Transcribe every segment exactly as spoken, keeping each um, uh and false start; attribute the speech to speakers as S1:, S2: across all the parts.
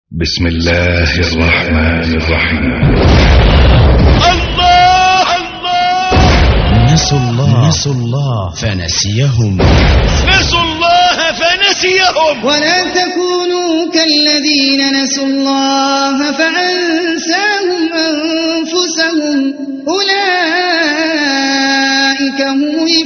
S1: بسم الله الرحمن الرحيم.
S2: الله الله.
S3: نسوا الله نسوا الله فنسيهم
S2: نسوا الله فنسيهم.
S4: ولا تكونوا كالذين نسوا الله فأنساهم أنفسهم أولئك هم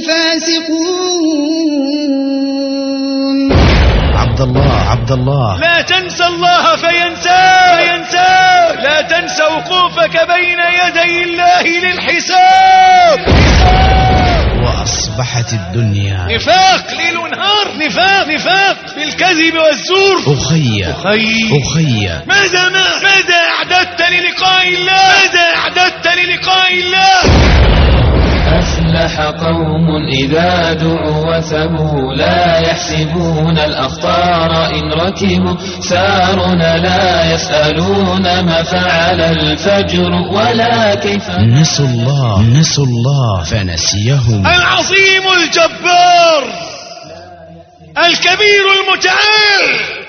S4: الفاسقون.
S3: عبد الله عبد الله
S2: لا تنسى الله فينساه ينساه. لا تنسى وقوفك بين يدي الله للحساب.
S3: وأصبحت الدنيا
S2: نفاق ليل ونهار. نفاق نفاق بالكذب والزور.
S3: أخي
S2: أخي
S3: أخي
S2: ماذا ما ماذا أعددت للقاء الله؟ ماذا أعددت للقاء الله؟
S5: أفلح قوم إذا دعوا وثبوا لا يحسبون الأخطار إن ركبوا ثارنا لا يسألون ما فعل الفجر ولا كيف.
S3: نسوا الله نسوا الله فنسيهم.
S2: العظيم الجبار الكبير المتعال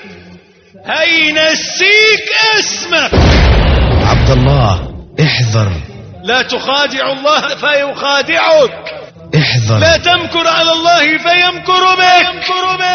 S2: هينسيك اسمك.
S3: عبد الله احذر
S2: لا تخادع الله فيخادعك.
S3: احذر
S2: لا تمكر على الله فيمكر بك.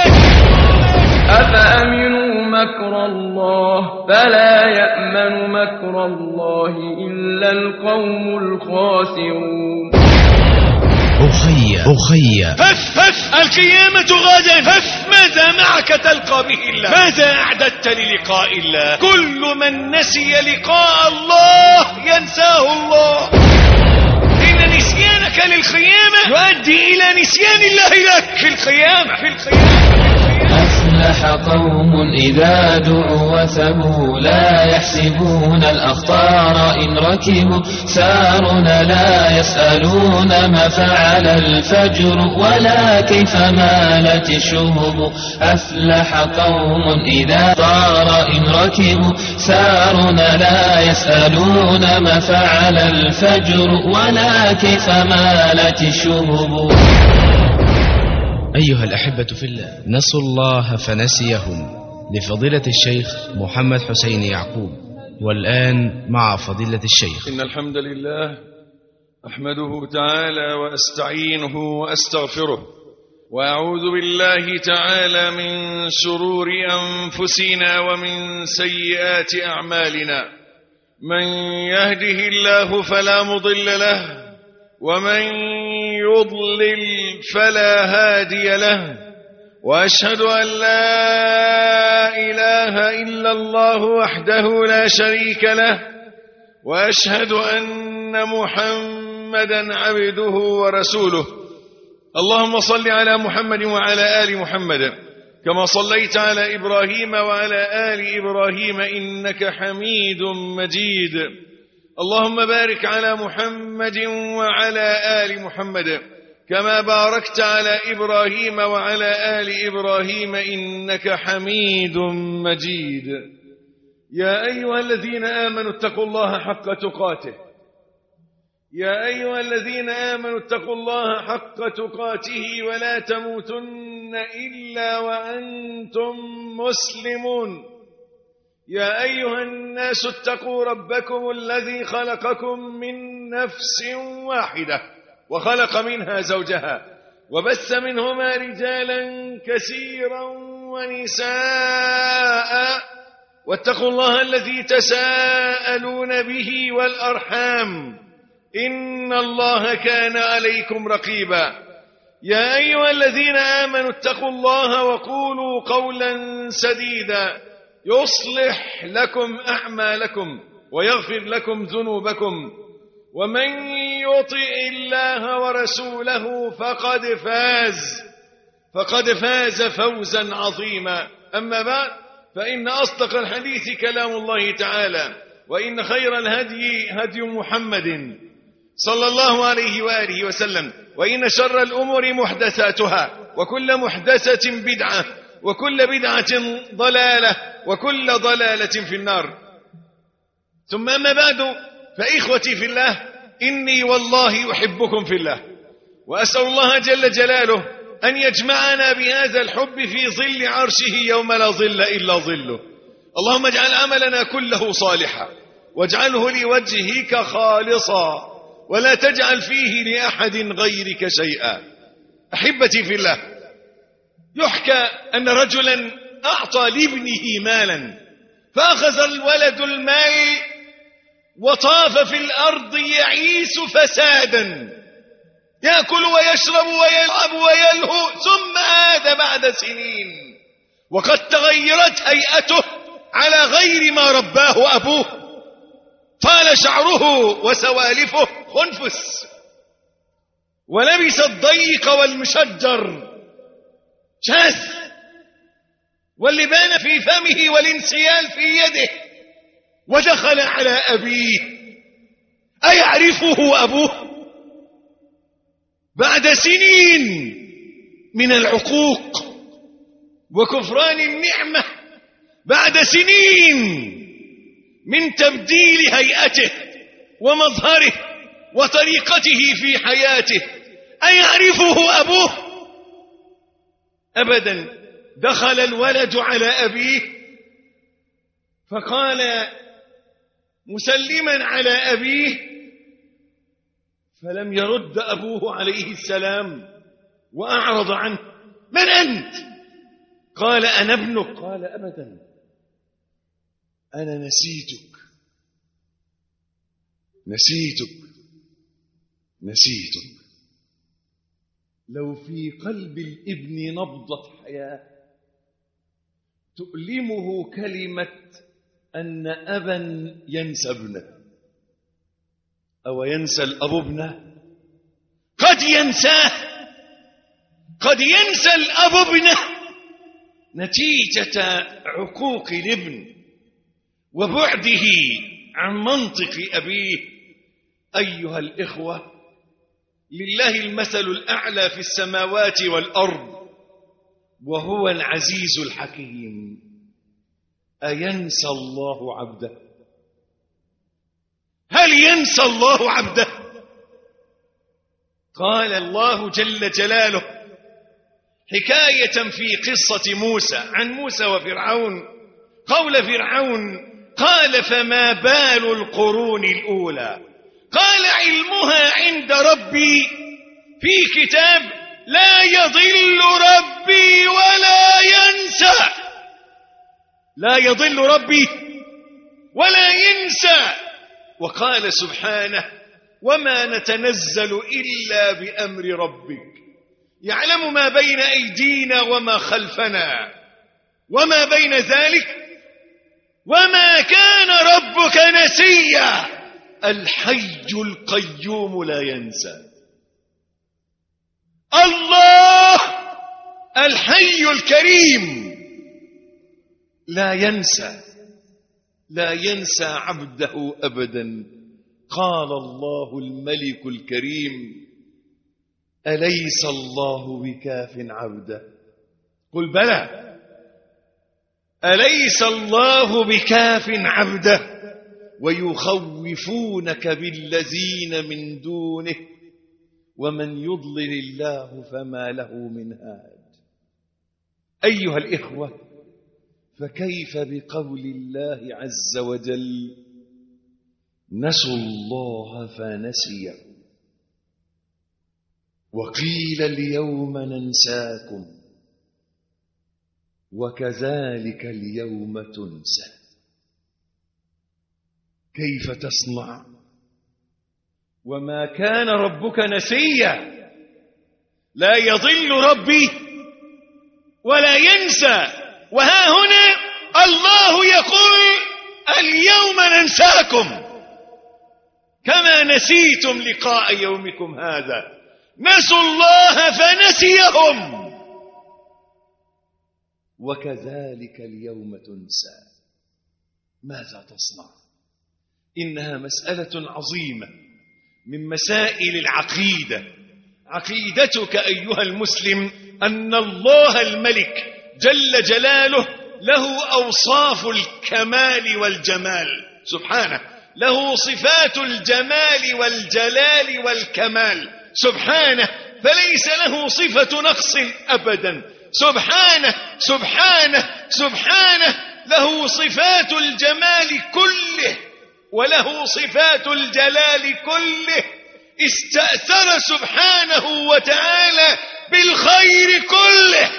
S6: أفأمنوا مكر الله فلا يأمن مكر الله إلا القوم الخاسرون.
S3: أخي أخي
S2: هف هف القيامة غدا. هف ماذا معك تلقى به الله؟ ماذا أعددت للقاء الله؟ كل من نسي لقاء الله ينساه الله. إن نسيانك للقيامة يؤدي إلى نسيان الله لك في القيامة. في القيامة
S5: أفلح قوم إذا دعوا وثبوا لا يحسبون الأخطار إن ركبوا ثارنا لا يسألون ما فعل الفجر ولا كيف مالت الشهب. أفلح قوم إذا طار إن ركبوا ثارنا لا يسألون ما فعل الفجر ولا كيف مالت الشهب.
S3: أيها الأحبة في الله، نسوا الله فنسيهم لفضيلة الشيخ محمد حسين يعقوب. والآن مع فضيلة الشيخ.
S7: إن الحمد لله أحمده تعالى وأستعينه وأستغفره وأعوذ بالله تعالى من شرور أنفسنا ومن سيئات أعمالنا. من يهده الله فلا مضل له ومن يضلل فلا هادي له. وأشهد أن لا إله إلا الله وحده لا شريك له. وأشهد أن محمدا عبده ورسوله. اللهم صل على محمد وعلى آل محمد كما صليت على إبراهيم وعلى آل إبراهيم إنك حميد مجيد. اللهم بارك على محمد وعلى آل محمد كما باركت على إبراهيم وعلى آل إبراهيم إنك حميد مجيد. يا أيها الذين آمنوا اتقوا الله حق تقاته. يا أيها الذين آمنوا اتقوا الله حق تقاته ولا تموتن إلا وأنتم مسلمون. يا أيها الناس اتقوا ربكم الذي خلقكم من نفس واحدة وخلق منها زوجها وبث منهما رجالا كثيرا ونساء واتقوا الله الذي تساءلون به والأرحام إن الله كان عليكم رقيبا. يا أيها الذين آمنوا اتقوا الله وقولوا قولا سديدا يصلح لكم أعمالكم ويغفر لكم ذنوبكم. ومن يطع الله ورسوله فقد فاز فقد فاز فوزا عظيما. أما بعد فإن أصدق الحديث كلام الله تعالى وإن خير الهدي هدي محمد صلى الله عليه وآله وسلم وإن شر الأمور محدثاتها وكل محدثة بدعة وكل بدعة ضلالة وكل ضلالة في النار. ثم أما بعد فإخوتي في الله إني والله أحبكم في الله وأسأل الله جل جلاله أن يجمعنا بهذا الحب في ظل عرشه يوم لا ظل إلا ظله. اللهم اجعل عملنا كله صالحا واجعله لوجهك خالصا ولا تجعل فيه لأحد غيرك شيئا. أحبتي في الله، يحكى أن رجلا أعطى لابنه مالا فأخذ الولد المال وطاف في الأرض يعيش فسادا، يأكل ويشرب ويلعب ويلهو، ثم عاد بعد سنين وقد تغيرت هيئته على غير ما رباه أبوه، طال شعره وسوالفه خنفس، ولبس الضيق والمشجر شاذ، واللبان في فمه والانسيال في يده، ودخل على أبيه. أيعرفه أبوه بعد سنين من العقوق وكفران النعمة، بعد سنين من تبديل هيئته ومظهره وطريقته في حياته؟ أيعرفه أبوه؟ أبدا. دخل الولد على أبيه فقال مسلما على أبيه، فلم يرد أبوه عليه السلام وأعرض عنه. من أنت؟ قال أنا ابنك. قال أبدا، أنا نسيتك نسيتك نسيتك. لو في قلب الابن نبضة حياة تؤلمه كلمة أن أبا ينسى ابنه، أو ينسى الأب ابنه. قد ينساه، قد ينسى الأب ابنه نتيجة عقوق الابن وبعده عن منطق أبيه. أيها الإخوة، لله المثل الأعلى في السماوات والأرض وهو العزيز الحكيم. أينسى الله عبده؟ هل ينسى الله عبده؟ قال الله جل جلاله حكاية في قصة موسى عن موسى وفرعون، قول فرعون قال فما بال القرون الأولى؟ قال علمها عند ربي في كتاب لا يضل ربي ولا ينسى. لا يضل ربي ولا ينسى. وقال سبحانه وما نتنزل إلا بأمر ربك يعلم ما بين أيدينا وما خلفنا وما بين ذلك وما كان ربك نسيا. الحي القيوم لا ينسى. الله الحي الكريم لا ينسى، لا ينسى عبده أبدا. قال الله الملك الكريم أليس الله بكاف عبده؟ قل بلى. أليس الله بكاف عبده ويخوفونك بالذين من دونه ومن يضلل الله فما له من هاد. أيها الإخوة، فكيف بقول الله عز وجل نسوا الله فنسيهم وقيل اليوم ننساكم وكذلك اليوم تنسى. كيف تصنع وما كان ربك نسيا؟ لا يضل ربي ولا ينسى. وها هنا الله يقول اليوم ننساكم كما نسيتم لقاء يومكم هذا. نسوا الله فنسيهم وكذلك اليوم تنسى. ماذا تصنع؟ إنها مسألة عظيمة من مسائل العقيدة. عقيدتك أيها المسلم أن الله الملك جل جلاله له أوصاف الكمال والجمال سبحانه، له صفات الجمال والجلال والكمال سبحانه، فليس له صفة نقص أبدا. سبحانه سبحانه سبحانه له صفات الجمال كله وله صفات الجلال كله، استأثر سبحانه وتعالى بالخير كله،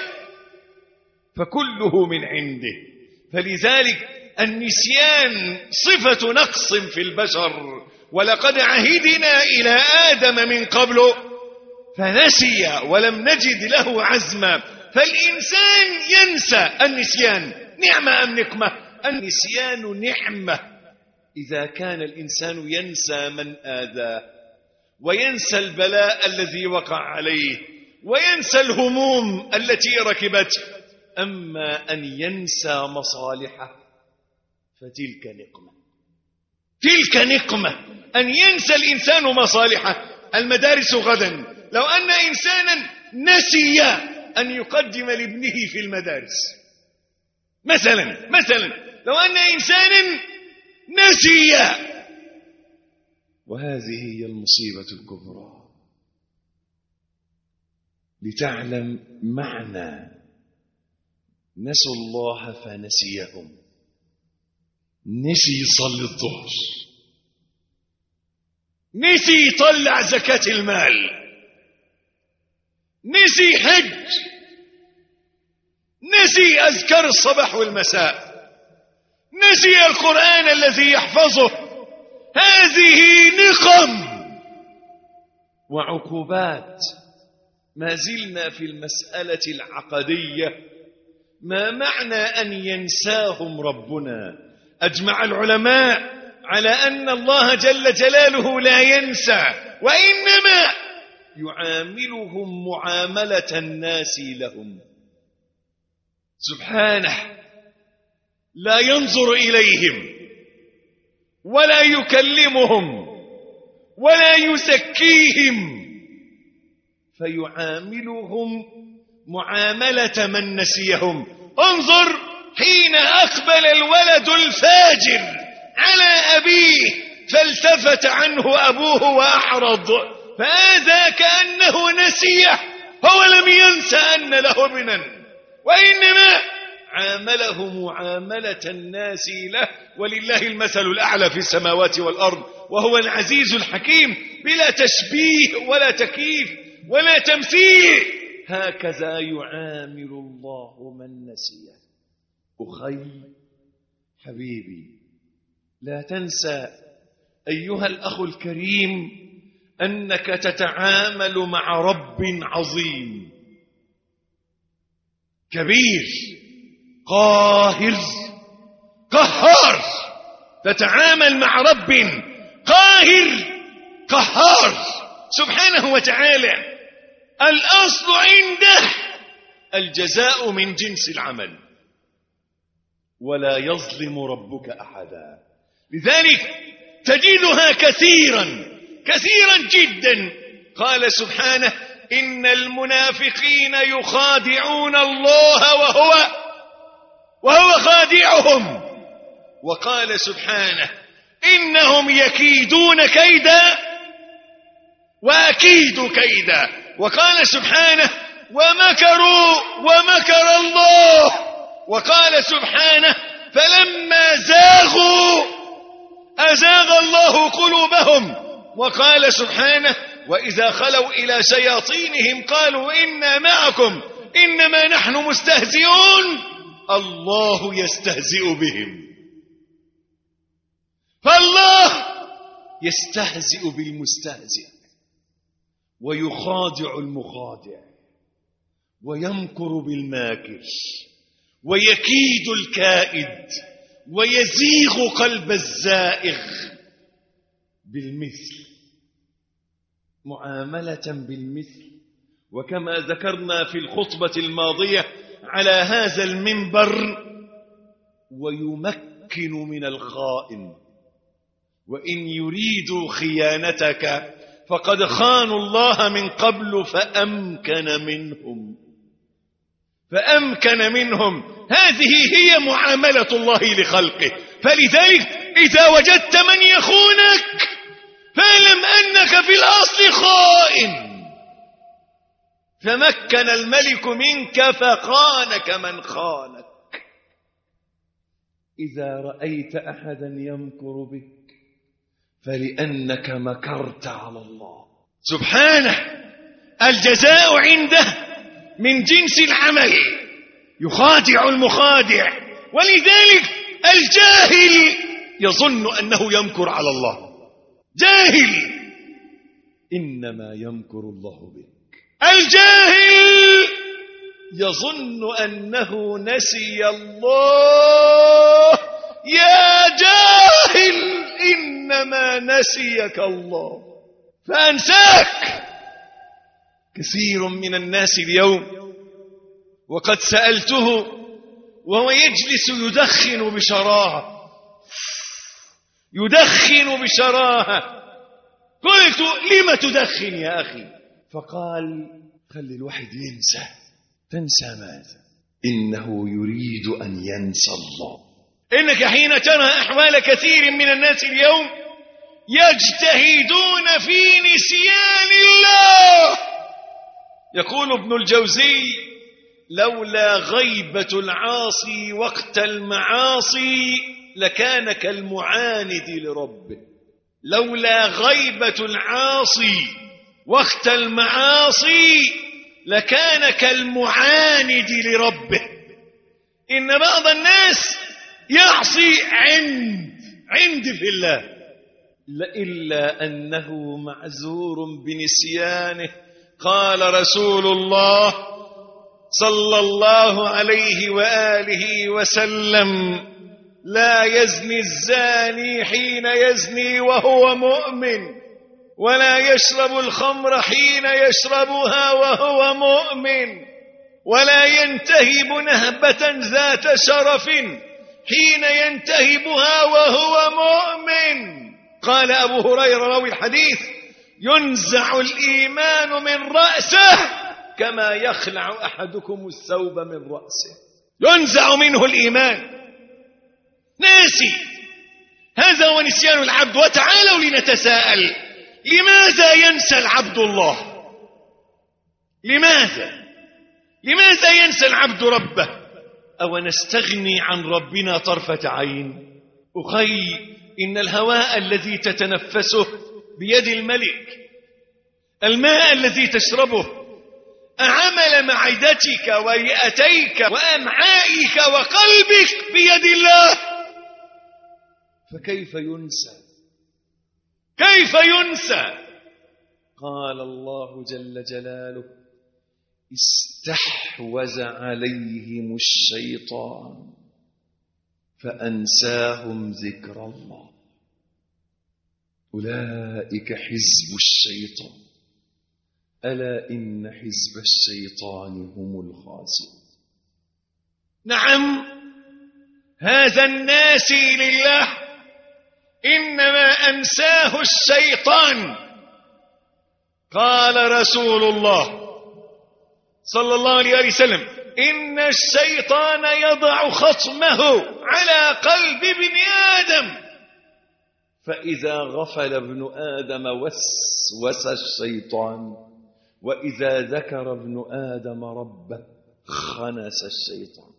S7: فكله من عنده. فلذلك النسيان صفة نقص في البشر، ولقد عهدنا إلى آدم من قبل فنسي ولم نجد له عزما. فالإنسان ينسى. النسيان نعمة أم نقمة؟ النسيان نعمة إذا كان الإنسان ينسى من آذاه، وينسى البلاء الذي وقع عليه، وينسى الهموم التي ركبته. أما أن ينسى مصالحه فتلك نقمة، تلك نقمة أن ينسى الإنسان مصالحه. المدارس غدا، لو أن إنسانا نسي أن يقدم لابنه في المدارس مثلا مثلا لو أن إنسانا نسي، وهذه هي المصيبة الكبرى. لتعلم معنى نسوا الله فنسيهم. نسي يصلي الظهر، نسي يطلع زكاة المال، نسي حج، نسي أذكار الصباح والمساء، نسي القرآن الذي يحفظه. هذه نقم وعقوبات. ما زلنا في المسألة العقدية. ما معنى أن ينساهم ربنا؟ أجمع العلماء على أن الله جل جلاله لا ينسى، وإنما يعاملهم معاملة الناس لهم سبحانه. لا ينظر إليهم ولا يكلمهم ولا يزكيهم، فيعاملهم معاملة من نسيهم. انظر حين أقبل الولد الفاجر على أبيه فالتفت عنه أبوه وأعرض، فهذا كأنه نسيه، هو لم ينسى أن له ابنا، وإنما عامله معاملة الناس له. ولله المثل الأعلى في السماوات والأرض، وهو العزيز الحكيم، بلا تشبيه ولا تكييف ولا تمثيل. هكذا يعامل الله من نسيه. أخي حبيبي، لا تنسى أيها الأخ الكريم أنك تتعامل مع رب عظيم كبير قاهر قهار. تتعامل مع رب قاهر قهار سبحانه وتعالى. الأصل عنده الجزاء من جنس العمل، ولا يظلم ربك أحدا. لذلك تجدها كثيرا كثيرا جدا. قال سبحانه: إن المنافقين يخادعون الله وهو وهو خادعهم. وقال سبحانه: إنهم يكيدون كيدا وأكيد كيدا. وقال سبحانه: ومكروا ومكر الله. وقال سبحانه: فلما زاغوا أزاغ الله قلوبهم. وقال سبحانه: وإذا خلوا إلى شياطينهم قالوا إنا معكم إنما نحن مستهزئون الله يستهزئ بهم. فالله يستهزئ بالمستهزئ ويخادع المخادع ويمكر بالماكر ويكيد الكائد ويزيغ قلب الزائغ بالمثل، معاملة بالمثل. وكما ذكرنا في الخطبة الماضية على هذا المنبر: ويمكن من الخائن، وإن يريدوا خيانتك فقد خانوا الله من قبل فأمكن منهم فأمكن منهم. هذه هي معاملة الله لخلقه. فلذلك إذا وجدت من يخونك فاعلم أنك في الأصل خائن. تمكن الملك منك فخانك من خانك. إذا رأيت أحدا يمكر بك فلأنك مكرت على الله سبحانه. الجزاء عنده من جنس العمل، يخادع المخادع. ولذلك الجاهل يظن أنه يمكر على الله، جاهل، إنما يمكر الله بك. الجاهل يظن أنه نسي الله، يا جاهل إنما نسيك الله فأنساك. كثير من الناس اليوم وقد سألته وهو يجلس يدخن بشراهة، يدخن بشراهة، قلت لم تدخن يا أخي؟ فقال خلي الواحد ينسى. تنسى ماذا؟ إنه يريد أن ينسى الله. إنك حين ترى أحوال كثير من الناس اليوم يجتهدون في نسيان الله. يقول ابن الجوزي لولا غيبة العاصي وقت المعاصي لكان كالمعاند لربه. لولا غيبة العاصي وقت المعاصي لكان كالمعاند لربه. إن بعض الناس يعصي عند عند في الله، إلا أنه معذور بنسيانه. قال رسول الله صلى الله عليه وآله وسلم لا يزني الزاني حين يزني وهو مؤمن، ولا يشرب الخمر حين يشربها وهو مؤمن، ولا ينتهب نهبة ذات شرف حين ينتهبها وهو مؤمن. قال أبو هريرة راوي الحديث ينزع الإيمان من رأسه كما يخلع أحدكم الثوب من رأسه. ينزع منه الإيمان. ناسي. هذا هو نسيان العبد. وتعالوا لنتساءل، لماذا ينسى العبد الله؟ لماذا لماذا ينسى العبد ربه؟ أو نستغني عن ربنا طرفة عين؟ أخي، إن الهواء الذي تتنفسه بيد الملك، الماء الذي تشربه، أعمل معدتك ورئتيك وأمعائك وقلبك بيد الله، فكيف ينسى؟ كيف ينسى؟ قال الله جل جلاله استحوذ عليهم الشيطان فأنساهم ذكر الله أولئك حزب الشيطان ألا إن حزب الشيطان هم الخاسرون. نعم، هذا الناسي لله إنما أنساه الشيطان. قال رسول الله صلى الله عليه وسلم إن الشيطان يضع خصمه على قلب ابن آدم، فإذا غفل ابن آدم وسوس الشيطان، وإذا ذكر ابن آدم ربه خنس الشيطان.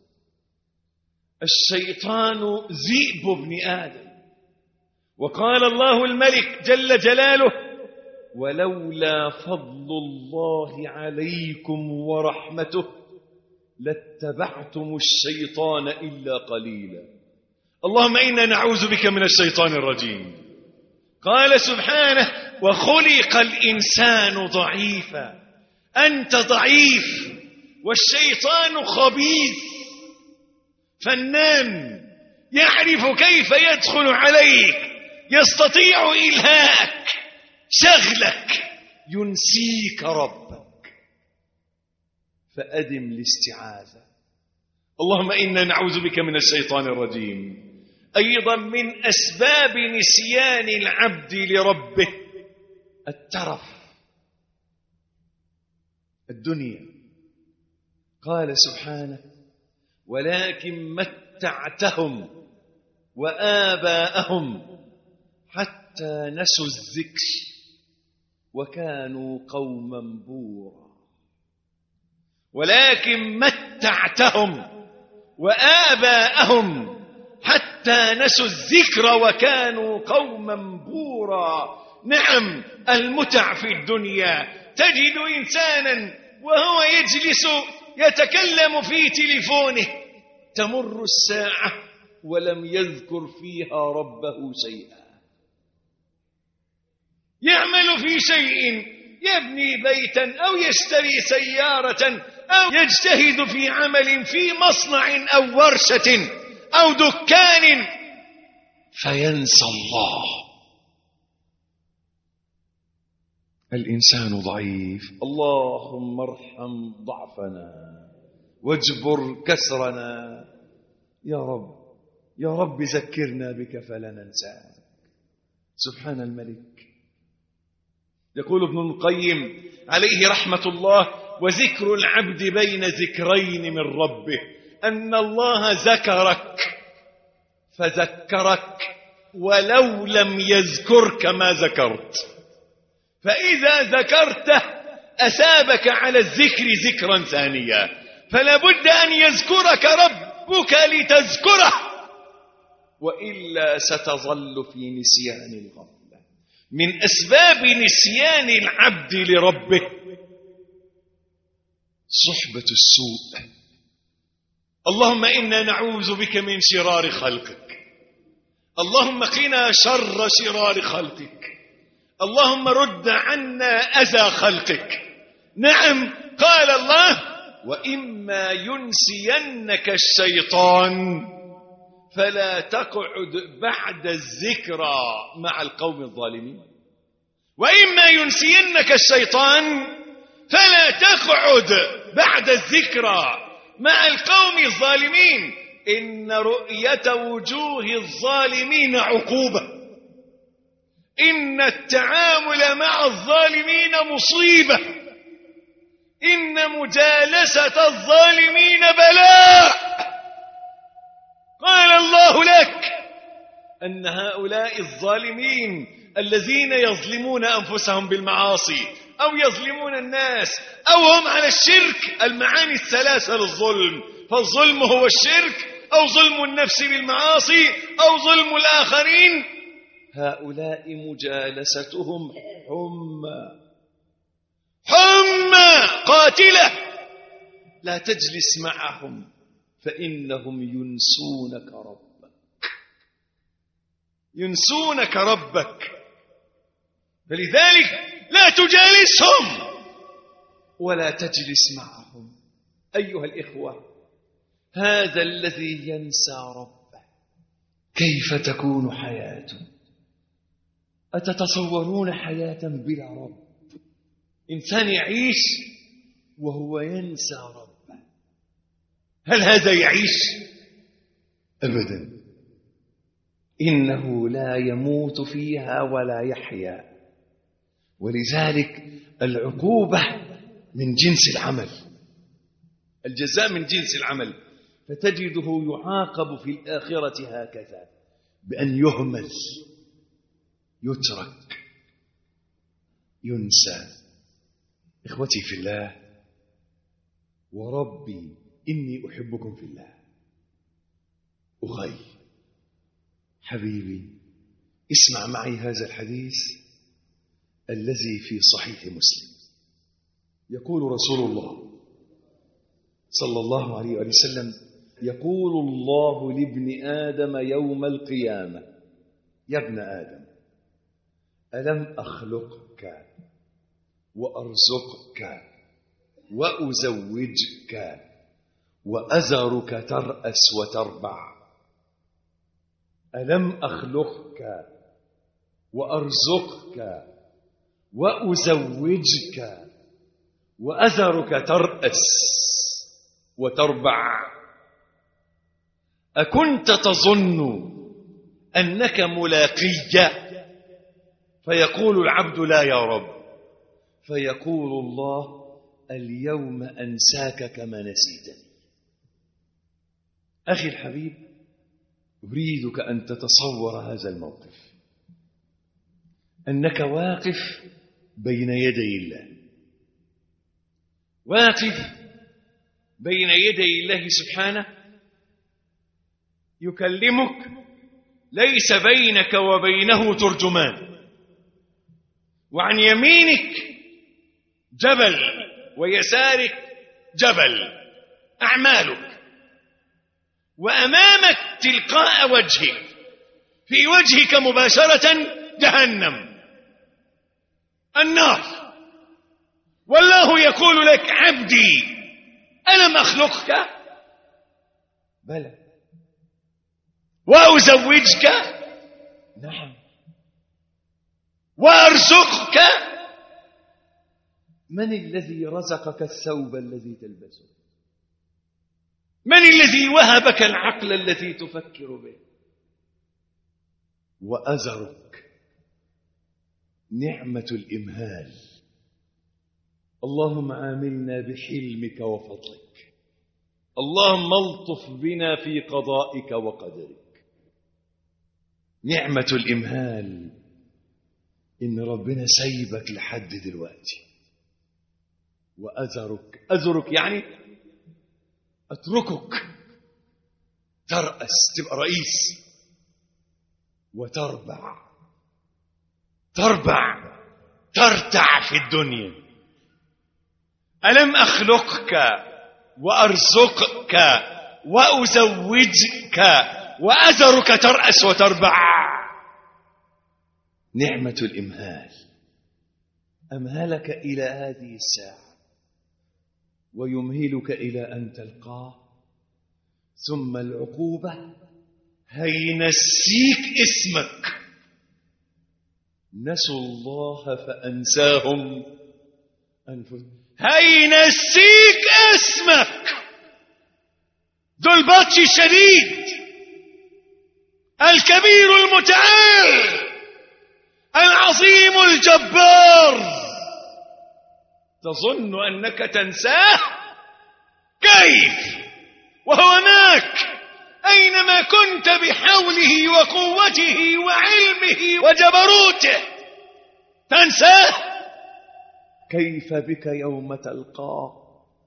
S7: الشيطان ذئب ابن آدم. وقال الله الملك جل جلاله ولولا فضل الله عليكم ورحمته لاتبعتم الشيطان إلا قليلا. اللهم إنا نعوذ بك من الشيطان الرجيم. قال سبحانه وخلق الإنسان ضعيفا. أنت ضعيف والشيطان خبيث فنان، يعرف كيف يدخل عليك، يستطيع إلهاءك، شغلك، ينسيك ربك. فأدم الاستعاذة. اللهم إنا نعوذ بك من الشيطان الرجيم. أيضا من أسباب نسيان العبد لربه الترف، الدنيا. قال سبحانه ولكن متعتهم وآباءهم حتى نسوا الذكر وكانوا قوما بورا. ولكن متعتهم وآباءهم حتى حتى نسوا الذكر وكانوا قوما بورا. نعم، المتع في الدنيا، تجد إنسانا وهو يجلس يتكلم في تليفونه تمر الساعة ولم يذكر فيها ربه شيئا. يعمل في شيء، يبني بيتا أو يشتري سيارة أو يجتهد في عمل في مصنع أو ورشة أو دكان، فينسى الله. الإنسان ضعيف، اللهم ارحم ضعفنا واجبر كسرنا يا رب. يا رب ذكرنا بك فلا ننساك. سبحان الملك. يقول ابن القيم عليه رحمة الله: وذكر العبد بين ذكرين من ربه أن الله ذكرك فذكرك ولو لم يذكرك ما ذكرت، فإذا ذكرته أثابك على الذكر ذكرا ثانيا، فلا بد أن يذكرك ربك لتذكره، وإلا ستظل في نسيان الغفلة. من أسباب نسيان العبد لربه صحبة السوء. اللهم إنا نعوذ بك من شرار خلقك، اللهم قنا شر شرار خلقك، اللهم رد عنا أذى خلقك. نعم، قال الله: وإما ينسينك الشيطان فلا تقعد بعد الذكرى مع القوم الظالمين. وإما ينسينك الشيطان فلا تقعد بعد الذكرى مع القوم الظالمين، إن رؤية وجوه الظالمين عقوبة، إن التعامل مع الظالمين مصيبة، إن مجالسة الظالمين بلاء. قال الله لك أن هؤلاء الظالمين الذين يظلمون أنفسهم بالمعاصي أو يظلمون الناس أو هم على الشرك، المعاني الثلاثة للظلم، فالظلم هو الشرك أو ظلم النفس بالمعاصي أو ظلم الآخرين، هؤلاء مجالستهم حمى حمى قاتلة. لا تجلس معهم فإنهم ينسونك ربك، ينسونك ربك. فلذلك لا تجالسهم ولا تجلس معهم. أيها الإخوة، هذا الذي ينسى ربه كيف تكون حياته؟ أتتصورون حياة بلا رب؟ إنسان يعيش وهو ينسى ربه، هل هذا يعيش؟ أبدا، إنه لا يموت فيها ولا يحيا. ولذلك العقوبة من جنس العمل، الجزاء من جنس العمل، فتجده يعاقب في الآخرة هكذا، بأن يهمل، يترك، ينسى. إخوتي في الله، وربي إني أحبكم في الله. أخي حبيبي، اسمع معي هذا الحديث الذي في صحيح مسلم. يقول رسول الله صلى الله عليه وسلم: يقول الله لابن آدم يوم القيامة: يا ابن آدم، ألم أخلقك وأرزقك وأزوجك وأزرك ترأس وتربع؟ ألم أخلقك وأرزقك وأزوجك وأزرك ترأس وتربع؟ أكنت تظن أنك ملاقي؟ فيقول العبد: لا يا رب. فيقول الله: اليوم أنساك كما نسيتني. أخي الحبيب، أريدك أن تتصور هذا الموقف، أنك واقف بين يدي الله، واقف بين يدي الله سبحانه، يكلمك ليس بينك وبينه ترجمان، وعن يمينك جبل ويسارك جبل أعمالك، وأمامك تلقاء وجهك في وجهك مباشرة جهنم النار. والله يقول لك عبدي ألم أخلقك؟ بلى. وأزوجك؟ نعم. وأرزقك؟ من الذي رزقك الثوب الذي تلبسه؟ من الذي وهبك العقل الذي تفكر به؟ وأزرك نعمة الإمهال. اللهم عاملنا بحلمك وفضلك، اللهم الطف بنا في قضائك وقدرك. نعمة الإمهال إن ربنا سيبك لحد دلوقتي. وأزرك، أزرك يعني أتركك ترأس تبقى رئيس، وتربع تربع ترتع في الدنيا. ألم أخلقك وأرزقك وأزوجك وأزرك ترأس وتربع. نعمة الإمهال، أمهلك إلى هذه الساعة ويمهلك إلى أن تلقاه. ثم العقوبة هينسيك اسمك. نسوا الله فأنساهم أنفسهم. هينسيك اسمك. ذو البطش الشديد الكبير المتعال العظيم الجبار. تظن أنك تنساه؟ كيف وهو معك أينما كنت بحوله وقوته وعلمه وجبروته. تنساه؟ كيف بك يوم تلقاه؟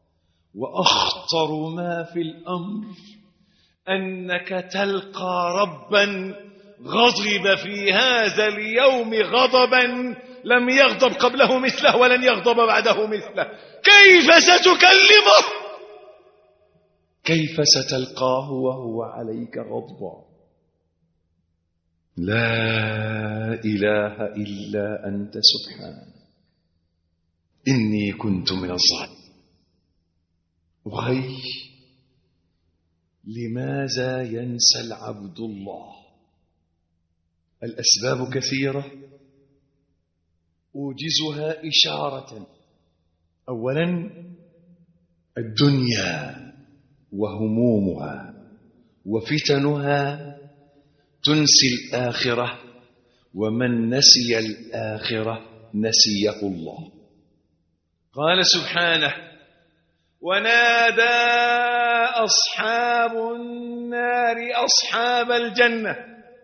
S7: وأخطر ما في الأمر أنك تلقى ربا غضب في هذا اليوم غضبا لم يغضب قبله مثله ولن يغضب بعده مثله. كيف ستكلمه؟ كيف ستلقاه وهو عليك غضبا؟ لا إله إلا أنت سبحانك إني كنت من الظالمين. وهي لماذا ينسى العبد الله؟ الأسباب كثيرة أوجزها إشارة. أولا الدنيا وهمومها وفتنها تنسي الآخرة، ومن نسي الآخرة نسيه الله. قال سبحانه: ونادى أصحاب النار أصحاب الجنة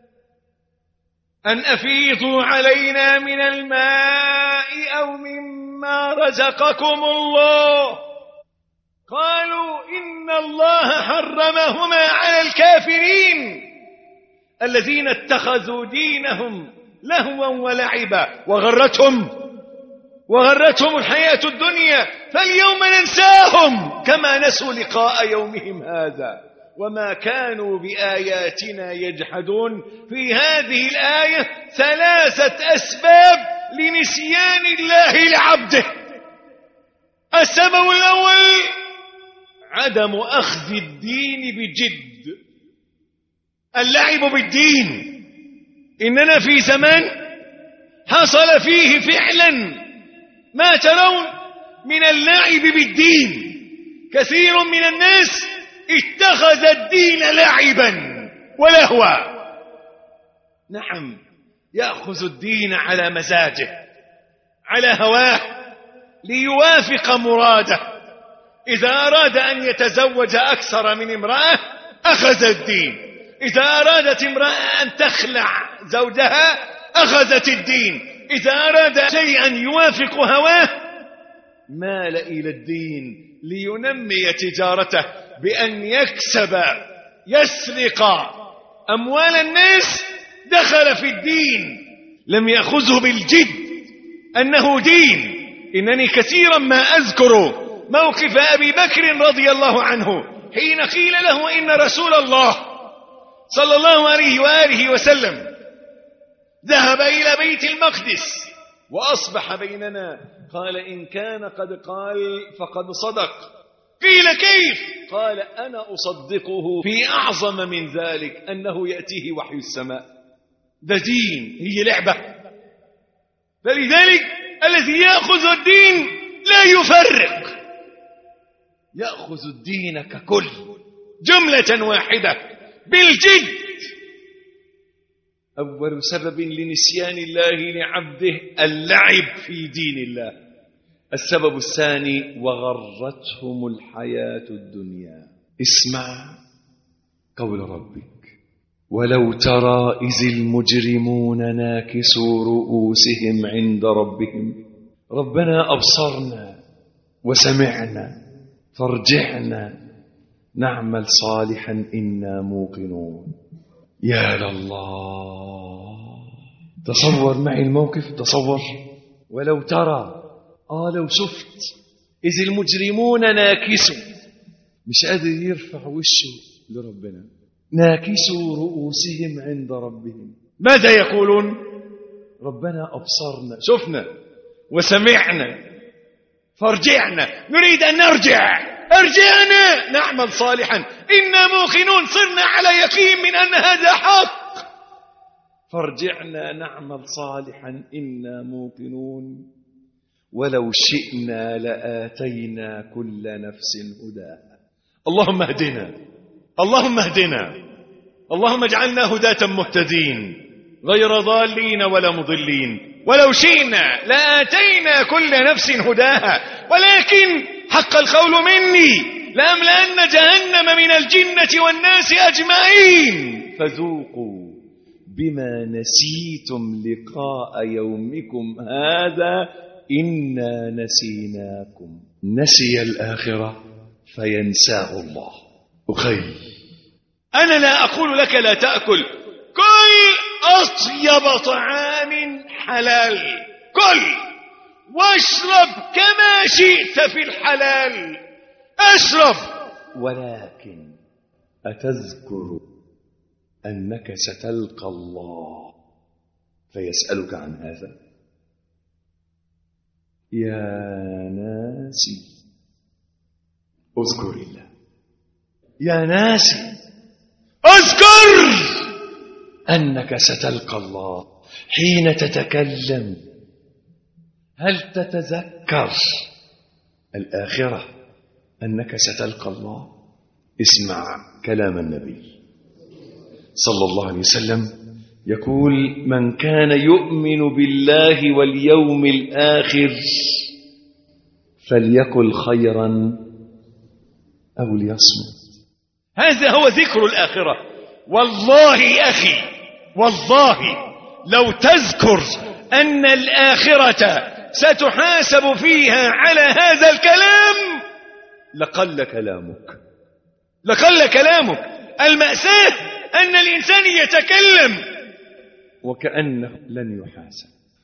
S7: أن أفيضوا علينا من الماء أو مما رزقكم الله. قالوا إن الله حرمهما على الكافرين الذين اتخذوا دينهم لهوا ولعبا وغرتهم وغرتهم الحياة الدنيا فاليوم ننساهم كما نسوا لقاء يومهم هذا وما كانوا بآياتنا يجحدون. في هذه الآية ثلاثة أسباب لنسيان الله لعبده. السبب الأول عدم أخذ الدين بجد، اللعب بالدين. إننا في زمان حصل فيه فعلا ما ترون من اللعب بالدين. كثير من الناس اتخذ الدين لعبا ولهوا. نعم، يأخذ الدين على مزاجه على هواه ليوافق مراده. إذا أراد أن يتزوج أكثر من امرأة أخذ الدين، إذا أرادت امرأة أن تخلع زوجها أخذت الدين، إذا أراد شيئا يوافق هواه مال إلى الدين لينمي تجارته بأن يكسب يسرق أموال الناس دخل في الدين لم يأخذه بالجد أنه دين. إنني كثيرا ما أذكر موقف أبي بكر رضي الله عنه حين قيل له إن رسول الله صلى الله عليه وآله وسلم ذهب إلى بيت المقدس وأصبح بيننا، قال إن كان قد قال فقد صدق. قيل كيف؟ قال أنا أصدقه في أعظم من ذلك، أنه يأتيه وحي السماء. ده دين، هي لعبة. فلذلك الذي يأخذ الدين لا يفرق، يأخذ الدين ككل جملة واحدة بالجد. أول سبب لنسيان الله لعبده اللعب في دين الله. السبب الثاني وغرتهم الحياة الدنيا. اسمع قول ربك ولو ترى إذ المجرمون ناكسوا رؤوسهم عند ربهم ربنا أبصرنا وسمعنا فارجعنا نعمل صالحا إنا موقنون. يا لله، تصور معي الموقف، تصور ولو ترى، آه لو شفت إذ المجرمون ناكسوا، مش قادر يرفع وشه لربنا، ناكسوا رؤوسهم عند ربهم، ماذا يقولون؟ ربنا أبصرنا، شفنا وسمعنا فارجعنا، نريد أن نرجع، ارجعنا نعمل صالحا إنا موقنون، صرنا على يقين من أن هذا حق، فارجعنا نعمل صالحا إنا موقنون ولو شئنا لآتينا كل نفس هداها. اللهم اهدنا، اللهم اهدنا، اللهم اجعلنا هداة مهتدين غير ضالين ولا مضلين. ولو شئنا لآتينا كل نفس هداها ولكن حق القول مني لأملأن جهنم من الجنة والناس أجمعين فذوقوا بما نسيتم لقاء يومكم هذا إنا نسيناكم. نسي الآخرة فينساه الله. أخي، أنا لا أقول لك لا تأكل، كل أطيب طعام حلال، كل واشرب كما شئت في الحلال، اشرب، ولكن أتذكر أنك ستلقى الله فيسألك عن هذا؟ يا ناسي اذكر الله، يا ناسي اذكر أنك ستلقى الله حين تتكلم. هل تتذكر الآخرة أنك ستلقى الله؟ اسمع كلام النبي صلى الله عليه وسلم يقول من كان يؤمن بالله واليوم الآخر فليقل خيرا أو ليصمت. هذا هو ذكر الآخرة. والله أخي، والله لو تذكر أن الآخرة ستحاسب فيها على هذا الكلام لقل كلامك، لقل كلامك. المأساة أن الإنسان يتكلم وكأنه لن يحاسب.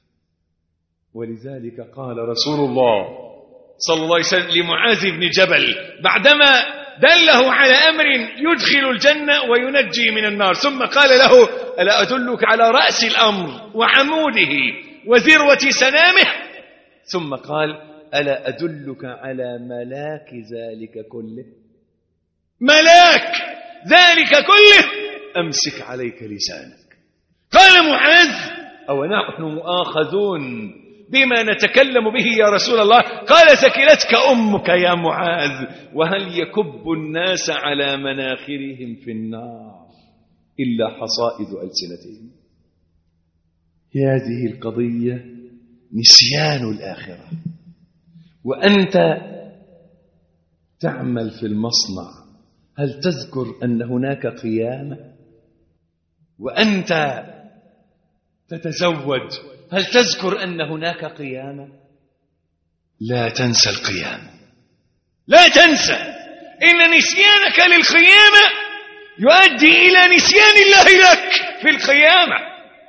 S7: ولذلك قال رسول الله صلى الله عليه وسلم لمعاذ بن جبل بعدما دله على أمر يدخل الجنة وينجي من النار، ثم قال له ألا أدلك على رأس الأمر وعموده وذروة سنامه؟ ثم قال ألا أدلك على ملاك ذلك كله؟ ملاك ذلك كله أمسك عليك لسانك. قال معاذ أو نحن مؤاخذون بما نتكلم به يا رسول الله؟ قال ثكلتك أمك يا معاذ، وهل يكب الناس على مناخرهم في النار إلا حصائد ألسنتهم؟ هذه القضية نسيان الآخرة. وأنت تعمل في المصنع هل تذكر أن هناك قيامة؟ وأنت تتزوج هل تذكر أن هناك قيامة؟ لا تنسى القيامة، لا تنسى إن نسيانك للقيامة يؤدي إلى نسيان الله لك.
S2: في القيامة.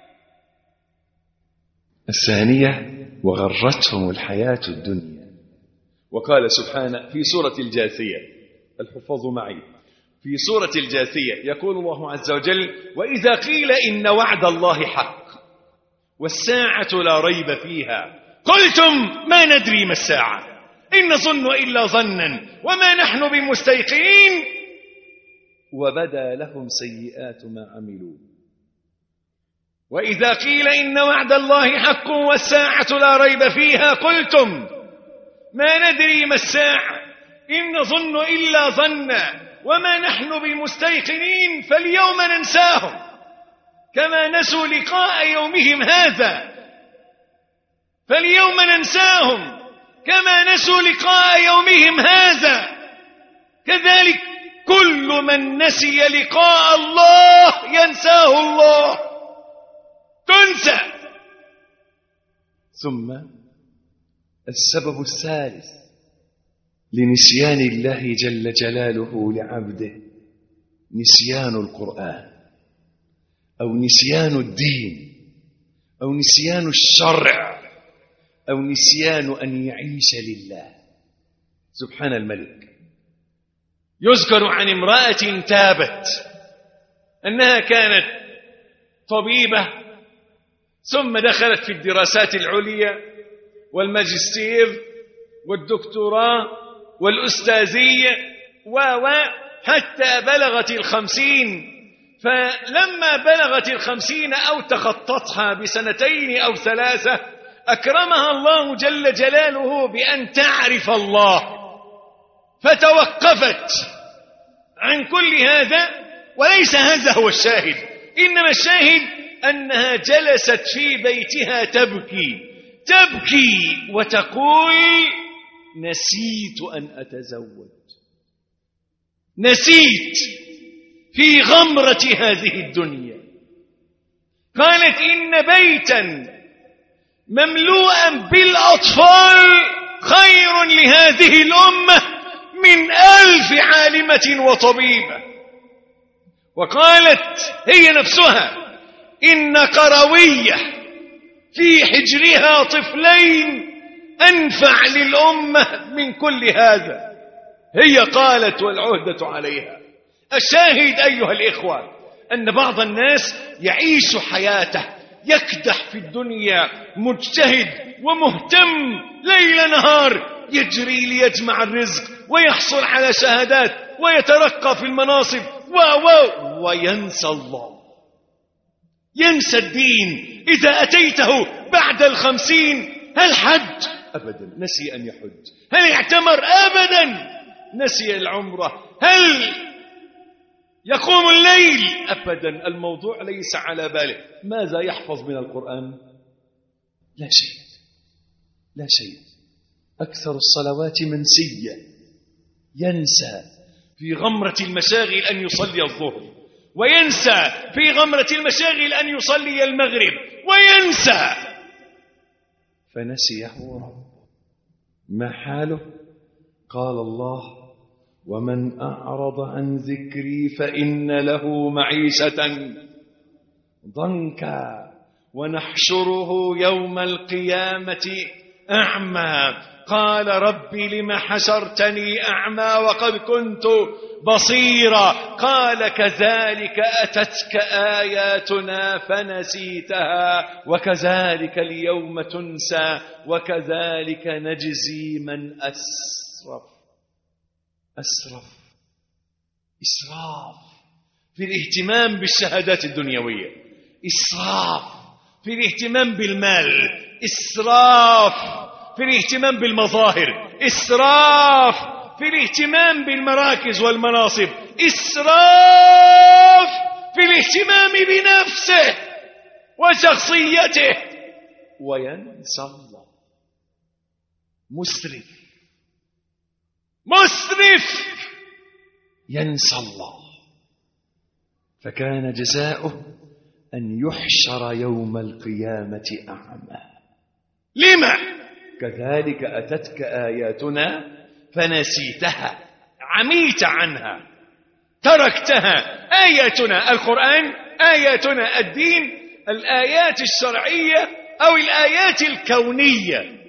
S7: الثانية وغرتهم الحياة الدنيا. وقال سبحانه في سورة الجاثية، الحفاظ معي، في سورة الجاثية يقول الله عز وجل: وإذا قيل إن وعد الله حق والساعة لا ريب فيها قلتم ما ندري ما الساعة إن نظن إلا ظنا وما نحن بمستيقنين وبدا لهم سيئات ما عملوا. وإذا قيل إن وعد الله حق والساعة لا ريب فيها قلتم ما ندري ما الساعة إن نظن إلا ظنا وما نحن بمستيقنين فاليوم ننساهم كما نسوا لقاء يومهم هذا فاليوم ننساهم كما نسوا لقاء يومهم هذا كذلك كل من نسي لقاء الله ينساه الله، تنسى. ثم السبب الثالث لنسيان الله جل جلاله لعبده نسيان القرآن أو نسيان الدين أو نسيان الشرع أو نسيان أن يعيش لله. سبحان الملك. يذكر عن امرأة تابت أنها كانت طبيبة ثم دخلت في الدراسات العليا والماجستير والدكتوراه والأستاذية و حتى بلغت الخمسين، فلما بلغت الخمسين أو تخطتها بسنتين أو ثلاثة أكرمها الله جل جلاله بأن تعرف الله فتوقفت عن كل هذا. وليس هذا هو الشاهد، إنما الشاهد أنها جلست في بيتها تبكي تبكي وتقول نسيت أن أتزوج، نسيت في غمرة هذه الدنيا. قالت إن بيتا مملوءا بالأطفال خير لهذه الأمة من ألف عالمة وطبيبة. وقالت هي نفسها إن قروية في حجرها طفلين أنفع للأمة من كل هذا. هي قالت والعهدة عليها. الشاهد أيها الإخوة أن بعض الناس يعيش حياته يكدح في الدنيا مجتهد ومهتم ليل نهار يجري ليجمع الرزق ويحصل على شهادات ويترقى في المناصب و و وينسى الله، ينسى الدين. إذا أتيته بعد الخمسين هل حج؟ أبدا، نسي أن يحج. هل اعتمر؟ أبدا، نسي العمرة. هل يقوم الليل؟ أبدا، الموضوع ليس على باله. ماذا يحفظ من القرآن؟ لا شيء، لا شيء. أكثر الصلوات منسية، ينسى في غمرة المشاغل أن يصلي الظهر، وينسى في غمرة المشاغل أن يصلي المغرب، وينسى. فنسيه ربه. ما حاله؟ قال الله ومن أعرض عن ذكري فإن له معيشة ضنكا ونحشره يوم القيامة أعمى قال رب لم حشرتني أعمى وقد كنت بصيرا قال كذلك أتتك آياتنا فنسيتها وكذلك اليوم تنسى وكذلك نجزي من أسرف. أسرف، إسراف في الاهتمام بالشهادات الدنيوية، إسراف في الاهتمام بالمال، إسراف في الاهتمام بالمظاهر، إسراف في الاهتمام بالمراكز والمناصب، إسراف في الاهتمام بنفسه وشخصيته، وينسى الله. مسرف، مسرف ينسى الله. فكان جزاؤه أن يحشر يوم القيامة أعمى. لما؟ كذلك أتتك آياتنا فنسيتها، عميت عنها، تركتها. آياتنا القرآن، آياتنا الدين، الآيات الشرعية أو الآيات الكونية.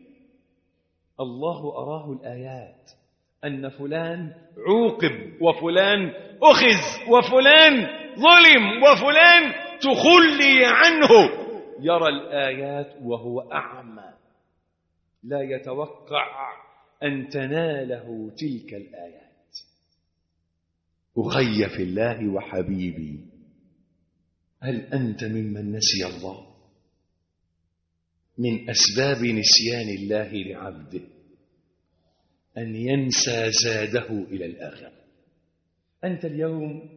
S7: الله أراه الآيات أن فلان عوقب وفلان أخذ وفلان ظلم وفلان تخلي عنه. يرى الآيات وهو أعمى لا يتوقع أن تناله تلك الآيات. أخي في الله وحبيبي، هل أنت ممن نسي الله؟ من أسباب نسيان الله لعبده أن ينسى زاده إلى الآخرة. أنت اليوم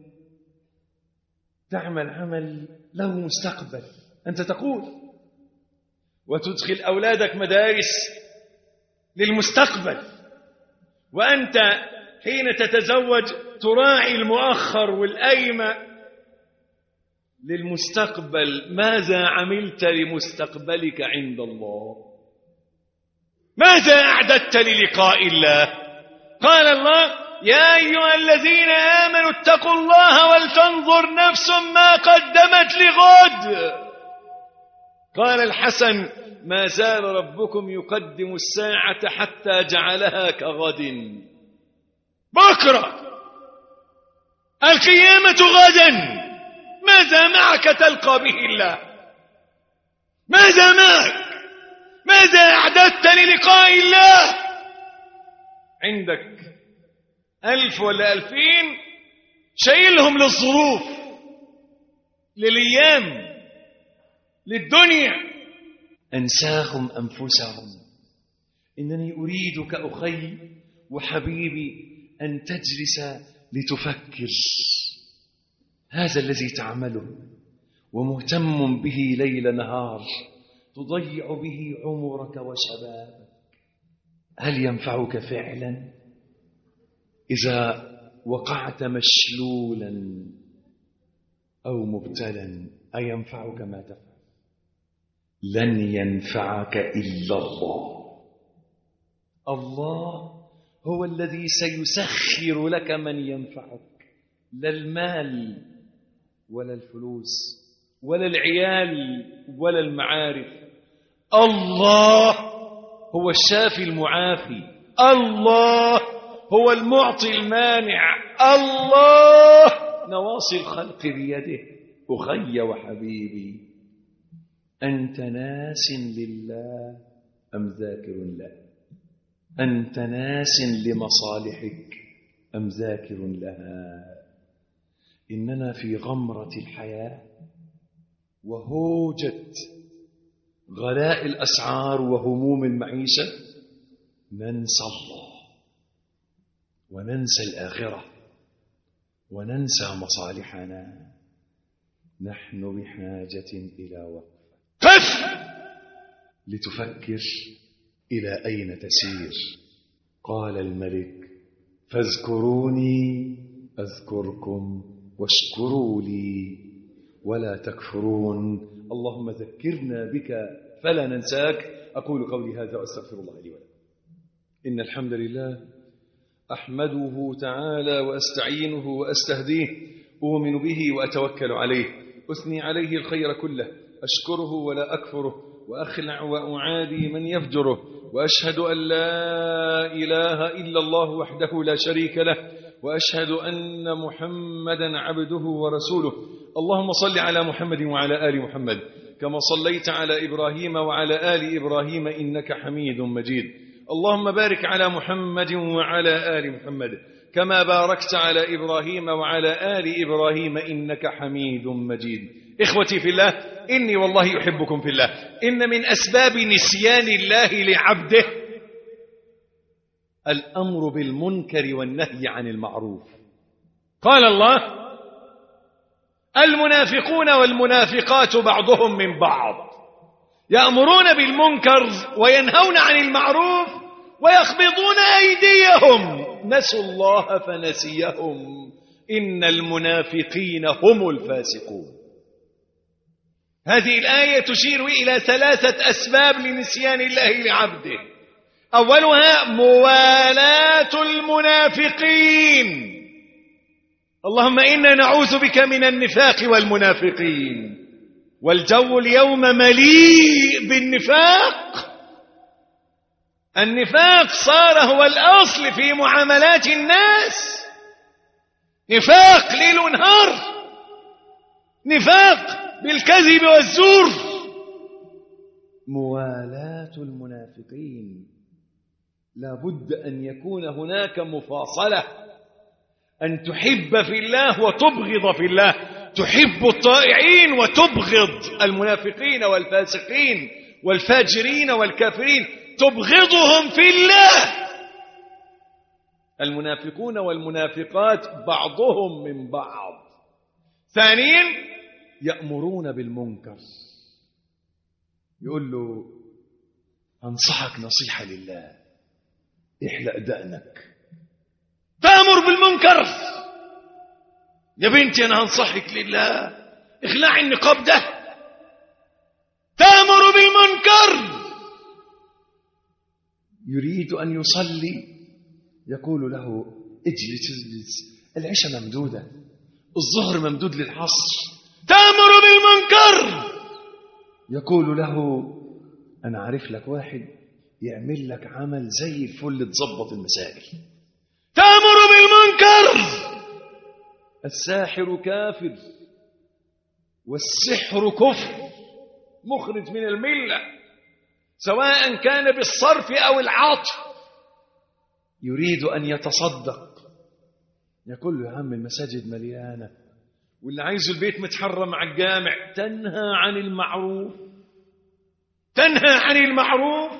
S7: تعمل عمل له مستقبل، أنت تقول وتدخل أولادك مدارس للمستقبل، وأنت حين تتزوج تراعي المؤخر والأيمن للمستقبل. ماذا عملت لمستقبلك عند الله؟ ماذا أعددت للقاء الله؟ قال الله: يا أيها الذين آمنوا اتقوا الله ولتنظر نفس ما قدمت لغد. قال الحسن: ما زال ربكم يقدم الساعة حتى جعلها كغد. بكرة القيامة غدا، ماذا معك تلقى به الله؟ ماذا معك؟ ماذا أعددت للقاء الله؟ عندك ألف ولا ألفين شايلهم للظروف، للأيام، للدنيا. أنساهم أنفسهم. إنني أريدك أخي وحبيبي أن تجلس لتفكر. هذا الذي تعمله ومهتم به ليل نهار تضيع به عمرك وشبابك، هل ينفعك فعلا؟ إذا وقعت مشلولا أو مبتلا أينفعك ما تفعل؟ لن ينفعك إلا الله. الله هو الذي سيسخر لك من ينفعك، لا المال ولا الفلوس ولا العيال ولا المعارف. الله هو الشافي المعافي، الله هو المعطي المانع، الله نواصي الخلق بيده. أخي وحبيبي، أنت ناس لله أم ذاكر له؟ أنت ناس لمصالحك أم ذاكر لها؟ إننا في غمرة الحياة وهوجة غلاء الأسعار وهموم المعيشة ننسى الله وننسى الآخرة وننسى مصالحنا. نحن بحاجة إلى وقفة قف لتفكر إلى أين تسير. قال الملك: فاذكروني أذكركم واشكروا لي ولا تكفرون. اللهم ذكرنا بك فلا ننساك. أقول قولي هذا وأستغفر الله لي ولكم. إن الحمد لله أحمده تعالى وأستعينه وأستهديه، أؤمن به وأتوكل عليه، أثني عليه الخير كله، أشكره ولا أكفره، وأخلع وأعادي من يفجره، وأشهد أن لا إله إلا الله وحده لا شريك له، وأشهد أن محمدا عبده ورسوله. اللهم صل على محمد وعلى آل محمد كما صليت على إبراهيم وعلى آل إبراهيم إنك حميد مجيد. اللهم بارك على محمد وعلى آل محمد كما باركت على إبراهيم وعلى آل إبراهيم إنك حميد مجيد. إخوتي في الله، إني والله يحبكم في الله. إن من أسباب نسيان الله لعبده الأمر بالمنكر والنهي عن المعروف. قال الله: المنافقون والمنافقات بعضهم من بعض يأمرون بالمنكر وينهون عن المعروف ويقبضون أيديهم نسوا الله فنسيهم إن المنافقين هم الفاسقون. هذه الآية تشير إلى ثلاثة أسباب لنسيان الله لعبده. أولها موالاة المنافقين. اللهم إنا نعوذ بك من النفاق والمنافقين. والجو اليوم مليء بالنفاق. النفاق صار هو الأصل في معاملات الناس. نفاق ليل ونهار، نفاق بالكذب والزور. موالاة المنافقين لا بد أن يكون هناك مفاصلة، أن تحب في الله وتبغض في الله، تحب الطائعين وتبغض المنافقين والفاسقين والفاجرين والكافرين، تبغضهم في الله. المنافقون والمنافقات بعضهم من بعض. ثانيا يأمرون بالمنكر. يقول له أنصحك نصيحة لله، احلق دقنك. تأمر بالمنكر. يا بنتي أنا أنصحك لله اخلعي النقاب ده. تأمر بالمنكر. يريد أن يصلي يقول له اجلس اجلس، العشاء ممدودة، الظهر ممدود للعصر. تأمر بالمنكر. يقول له أنا عارف لك واحد يعمل لك عمل زي الفل تظبط المسائل. تأمر بالمنكر. الساحر كافر والسحر كفر مخرج من الملة، سواء كان بالصرف أو العطف. يريد أن يتصدق يقول له يا عم المساجد مليانة واللي عايزه البيت متحرم على الجامع. تنهى عن المعروف، تنهى عن المعروف.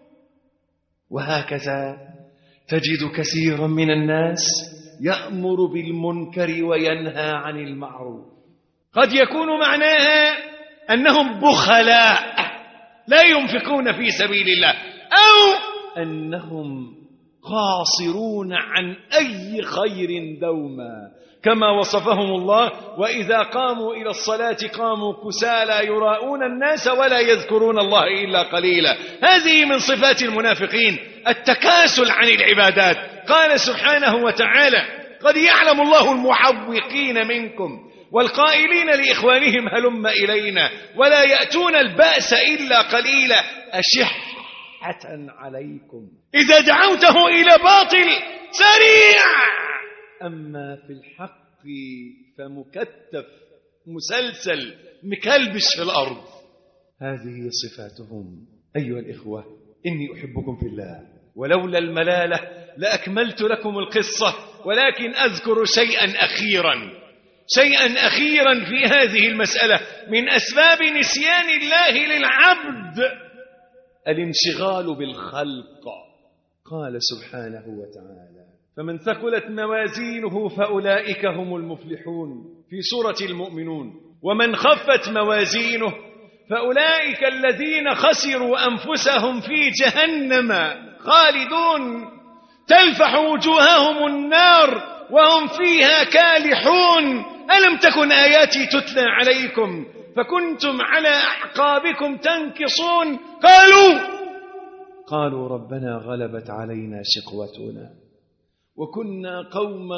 S7: وهكذا تجد كثيرا من الناس يأمر بالمنكر وينهى عن المعروف. قد يكون معناها أنهم بخلاء لا ينفقون في سبيل الله، أو أنهم قاصرون عن أي خير دوما، كما وصفهم الله وإذا قاموا إلى الصلاة قاموا كسالى يراءون الناس ولا يذكرون الله إلا قليلا. هذه من صفات المنافقين، التكاسل عن العبادات. قال سبحانه وتعالى قد يعلم الله المعوقين منكم والقائلين لإخوانهم هلم إلينا ولا يأتون البأس إلا قليلا أشحة عليكم إذا دعوته إلى باطل سريع، أما في الحق فمكتف مسلسل مكلبش في الأرض. هذه صفاتهم. أيها الإخوة إني أحبكم في الله، ولولا الملالة لأكملت لكم القصة، ولكن أذكر شيئا أخيرا شيئا أخيرا في هذه المسألة من أسباب نسيان الله للعبد، الانشغال بالخلق. قال سبحانه وتعالى فمن ثقلت موازينه فأولئك هم المفلحون في سورة المؤمنون، ومن خفت موازينه فأولئك الذين خسروا أنفسهم في جهنم خالدون تلفح وجوههم النار وهم فيها كالحون. ألم تكن آياتي تتلى عليكم فكنتم على أعقابكم تنكصون؟ قالوا قالوا ربنا غلبت علينا شقوتنا وكنا قوما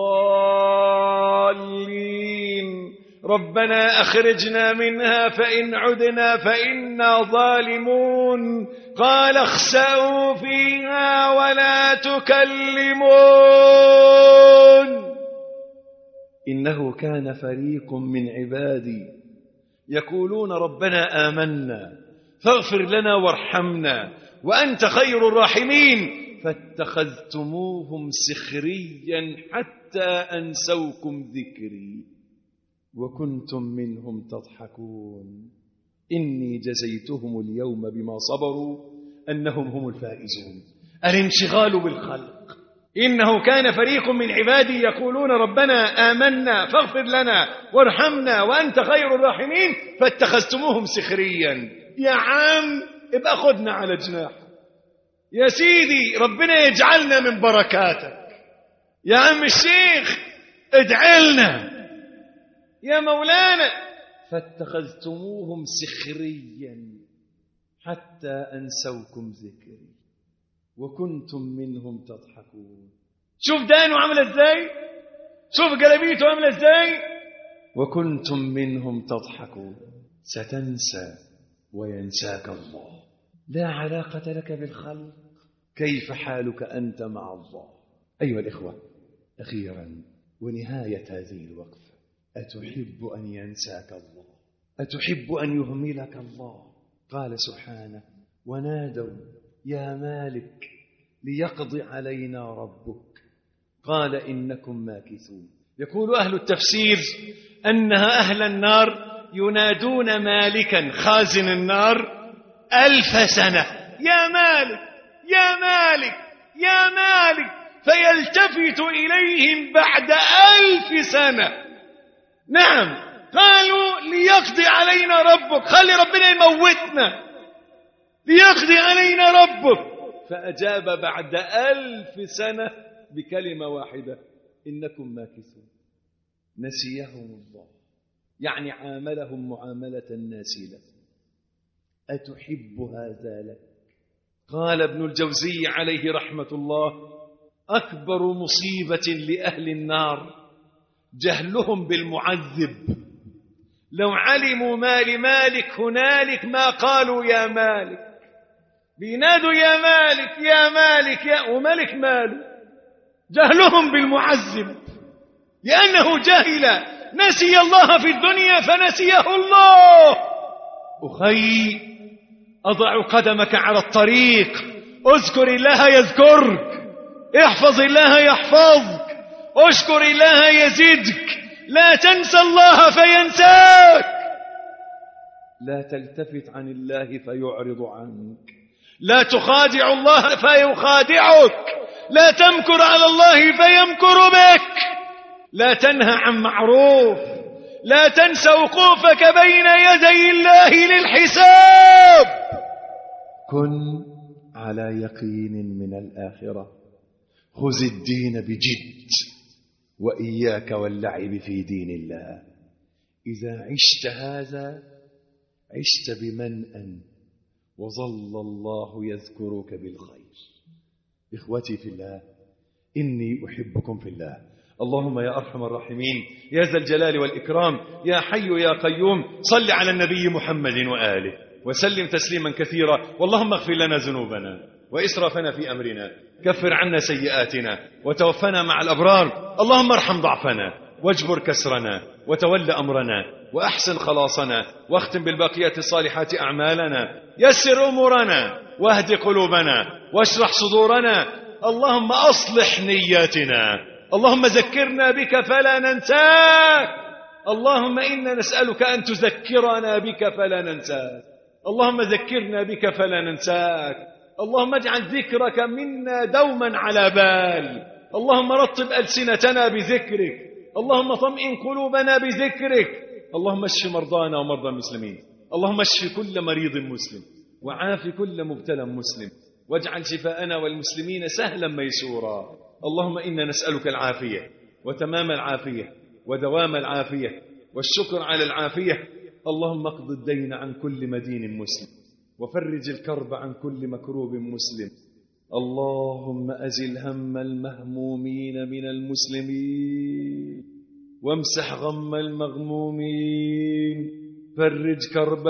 S7: ضالين ربنا أخرجنا منها فإن عدنا فإنا ظالمون قال اخسأوا فيها ولا تكلمون إنه كان فريق من عبادي يقولون ربنا آمنا فاغفر لنا وارحمنا وأنت خير الراحمين فاتخذتموهم سخريا حتى أنسوكم ذكري وكنتم منهم تضحكون إني جزيتهم اليوم بما صبروا أنهم هم الفائزون. الانشغال بالخلق. إنه كان فريق من عبادي يقولون ربنا آمنا فاغفر لنا وارحمنا وأنت خير الراحمين فاتخذتموهم سخريا. يا عم ابقى خدنا على جناح يا سيدي، ربنا يجعلنا من بركاتك. يا عم الشيخ ادعلنا يا مولانا. فاتخذتموهم سخريا حتى أنسوكم ذكري وكنتم منهم تضحكون. شوف دانه عمل ازاي. شوف جلابيته عامله ازاي. وكنتم منهم تضحكون. ستنسى وينساك الله. لا علاقة لك بالخلق. كيف حالك أنت مع الله؟ أيها الإخوة، أخيرا ونهاية هذه الوقفة، أتحب أن ينساك الله؟ أتحب أن يهملك الله؟ قال سبحانه: ونادوا يا مالك ليقضي علينا ربك قال إنكم ماكثون. يقول أهل التفسير أنها أهل النار ينادون مالكا خازن النار ألف سنة: يا مالك يا مالك يا مالك، فيلتفت إليهم بعد ألف سنة. نعم، قالوا ليقضي علينا ربك، خلي ربنا يموتنا، ليقضي علينا ربك. فأجاب بعد ألف سنة بكلمة واحدة: إنكم ماكثون. نسيهم الله، يعني عاملهم معاملة ناسلة. أتحب هذا لك؟ قال ابن الجوزي عليه رحمة الله: أكبر مصيبة لأهل النار جهلهم بالمعذب. لو علموا ما لمالك هنالك ما قالوا يا مالك. بينادوا يا مالك يا مالك يا وملك ماله. جهلهم بالمعذب، لأنه جاهل نسي الله في الدنيا فنسيه الله. أخي، أضع قدمك على الطريق، اذكر الله يذكرك، احفظ الله يحفظك، اشكر الله يزدك، لا تنسى الله فينساك. لا تلتفت عن الله فيعرض عنك، لا تخادع الله فيخادعك، لا تمكر على الله فيمكر بك، لا تنهى عن معروف، لا تنسى وقوفك بين يدي الله للحساب. كن على يقين من الآخرة، خذ الدين بجد، وإياك واللعب في دين الله. إذا عشت هذا عشت بمنأ، وظل الله يذكرك بالخير. إخوتي في الله، إني أحبكم في الله. اللهم يا أرحم الراحمين، يا ذا الجلال والإكرام، يا حي يا قيوم، صل على النبي محمد وآله وسلم تسليما كثيرا. واللهم اغفر لنا ذنوبنا وإسرافنا في أمرنا، كفر عنا سيئاتنا، وتوفنا مع الأبرار. اللهم ارحم ضعفنا واجبر كسرنا وتول أمرنا وأحسن خلاصنا، واختم بالباقيات الصالحات أعمالنا، يسر أمورنا واهد قلوبنا واشرح صدورنا. اللهم أصلح نياتنا، اللهم ذكرنا بك فلا ننساك. اللهم إنا نسألك أن تذكرنا بك فلا ننساك. اللهم ذكرنا بك فلا ننساك. اللهم اجعل ذكرك منا دوما على بال. اللهم رطب ألسنتنا بذكرك، اللهم طمئن قلوبنا بذكرك. اللهم اشف مرضانا ومرضى المسلمين، اللهم اشف كل مريض مسلم، وعاف كل مبتلى مسلم، واجعل شفاءنا والمسلمين سهلا ميسورا. اللهم إنا نسألك العافية وتمام العافية ودوام العافية والشكر على العافية. اللهم اقض الدين عن كل مدين مسلم، وفرج الكرب عن كل مكروب مسلم. اللهم أزل هم المهمومين من المسلمين، وامسح غم المغمومين، فرج كرب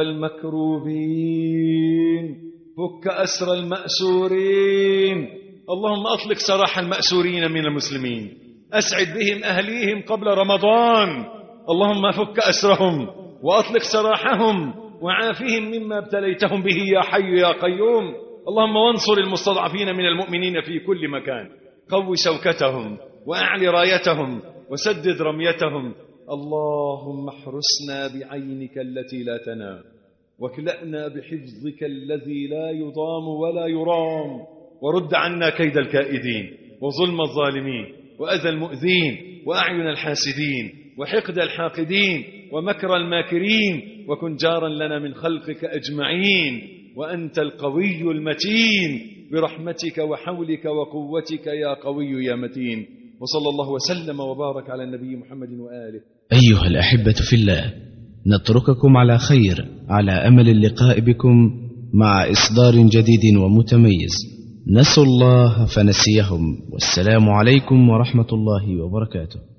S7: المكروبين، فك أسر المأسورين. اللهم أطلق سراح المأسورين من المسلمين، أسعد بهم أهليهم قبل رمضان. اللهم فك أسرهم وأطلق سراحهم وعافهم مما ابتليتهم به يا حي يا قيوم. اللهم وانصر المستضعفين من المؤمنين في كل مكان، قو شوكتهم وأعل رايتهم وسدد رميتهم. اللهم احرسنا بعينك التي لا تنام، واكلأنا بحفظك الذي لا يضام ولا يرام، ورد عنا كيد الكائدين وظلم الظالمين وأذى المؤذين وأعين الحاسدين وحقد الحاقدين ومكر الماكرين، وكن جارا لنا من خلقك أجمعين، وأنت القوي المتين برحمتك وحولك وقوتك يا قوي يا متين. وصلى الله وسلم وبارك على النبي محمد وآله.
S3: أيها الأحبة في الله، نترككم على خير على أمل اللقاء بكم مع إصدار جديد ومتميز. نسوا الله فنسيهم، والسلام عليكم ورحمة الله وبركاته.